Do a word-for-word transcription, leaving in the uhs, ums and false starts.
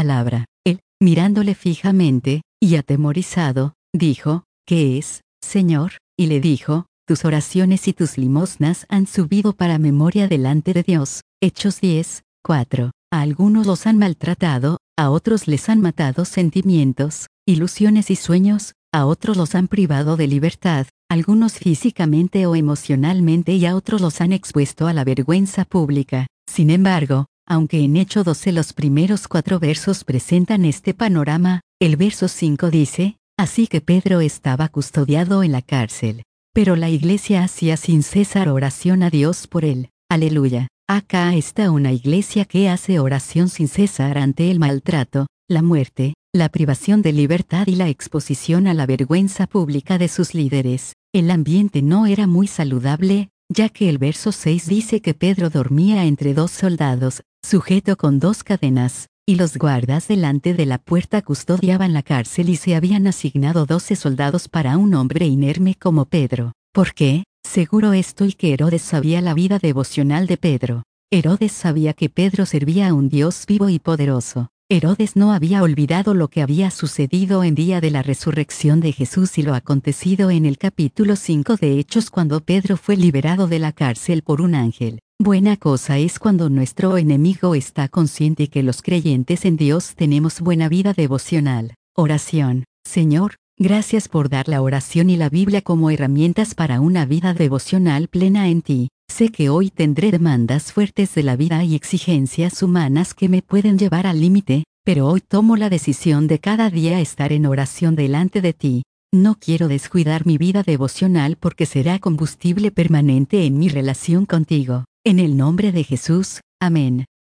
palabra. Él, mirándole fijamente, y atemorizado, dijo, ¿qué es, Señor? Y le dijo, tus oraciones y tus limosnas han subido para memoria delante de Dios. Hechos diez, cuatro. A algunos los han maltratado, a otros les han matado sentimientos, ilusiones y sueños, a otros los han privado de libertad, algunos físicamente o emocionalmente, y a otros los han expuesto a la vergüenza pública. Sin embargo, aunque en Hechos doce los primeros cuatro versos presentan este panorama, el verso cinco dice, así que Pedro estaba custodiado en la cárcel. Pero la iglesia hacía sin cesar oración a Dios por él. Aleluya. Acá está una iglesia que hace oración sin cesar ante el maltrato, la muerte, la privación de libertad y la exposición a la vergüenza pública de sus líderes. El ambiente no era muy saludable, ya que el verso seis dice que Pedro dormía entre dos soldados, sujeto con dos cadenas, y los guardas delante de la puerta custodiaban la cárcel y se habían asignado doce soldados para un hombre inerme como Pedro. ¿Por qué? Seguro estoy que Herodes sabía la vida devocional de Pedro. Herodes sabía que Pedro servía a un Dios vivo y poderoso. Herodes no había olvidado lo que había sucedido en día de la resurrección de Jesús y lo acontecido en el capítulo cinco de Hechos cuando Pedro fue liberado de la cárcel por un ángel. Buena cosa es cuando nuestro enemigo está consciente que los creyentes en Dios tenemos buena vida devocional. Oración. Señor, gracias por dar la oración y la Biblia como herramientas para una vida devocional plena en ti. Sé que hoy tendré demandas fuertes de la vida y exigencias humanas que me pueden llevar al límite, pero hoy tomo la decisión de cada día estar en oración delante de ti. No quiero descuidar mi vida devocional porque será combustible permanente en mi relación contigo. En el nombre de Jesús, amén.